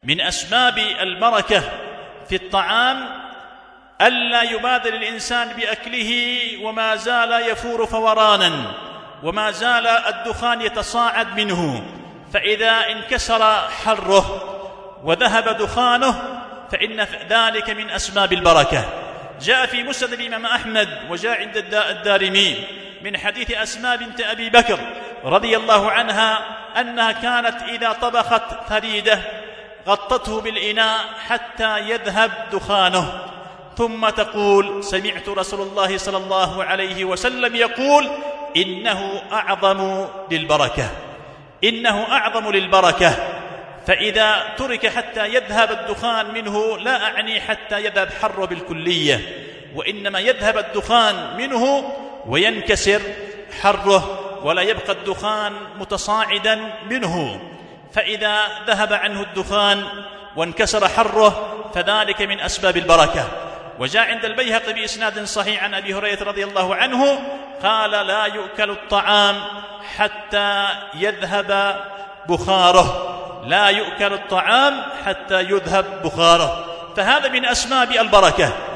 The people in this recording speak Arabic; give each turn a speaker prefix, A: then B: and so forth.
A: من أسباب البركة في الطعام ألا يبادر الإنسان بأكله وما زال يفور فورانا، وما زال الدخان يتصاعد منه، فإذا انكسر حره وذهب دخانه فإن ذلك من أسباب البركة. جاء في مسند الإمام أحمد وجاء عند الدارمي من حديث أسماء بنت أبي بكر رضي الله عنها أنها كانت إذا طبخت ثريدة غطته بالإناء حتى يذهب دخانه، ثم تقول: سمعت رسول الله صلى الله عليه وسلم يقول: إنه أعظم للبركة، إنه أعظم للبركة. فإذا ترك حتى يذهب الدخان منه، لا أعني حتى يذهب حره بالكلية، وإنما يذهب الدخان منه وينكسر حره ولا يبقى الدخان متصاعدا منه. فإذا ذهب عنه الدخان وانكسر حره فذلك من أسباب البركة. وجاء عند البيهقي بإسناد صحيح عن أبي هريرة رضي الله عنه قال: لا يؤكل الطعام حتى يذهب بخاره، لا يؤكل الطعام حتى يذهب بخاره. فهذا من أسباب البركة.